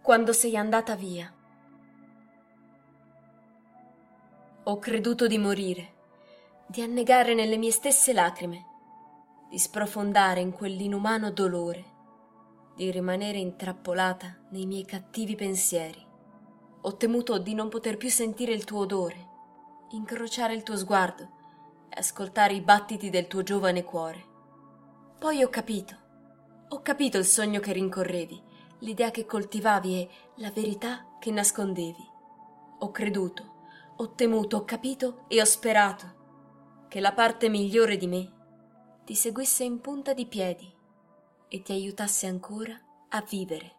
quando sei andata via. Ho creduto di morire, di annegare nelle mie stesse lacrime, di sprofondare in quell'inumano dolore, di rimanere intrappolata nei miei cattivi pensieri. Ho temuto di non poter più sentire il tuo odore, incrociare il tuo sguardo e ascoltare i battiti del tuo giovane cuore. Poi ho capito il sogno che rincorrevi, l'idea che coltivavi e la verità che nascondevi. Ho creduto, ho temuto, ho capito e ho sperato che la parte migliore di me ti seguisse in punta di piedi e ti aiutasse ancora a vivere.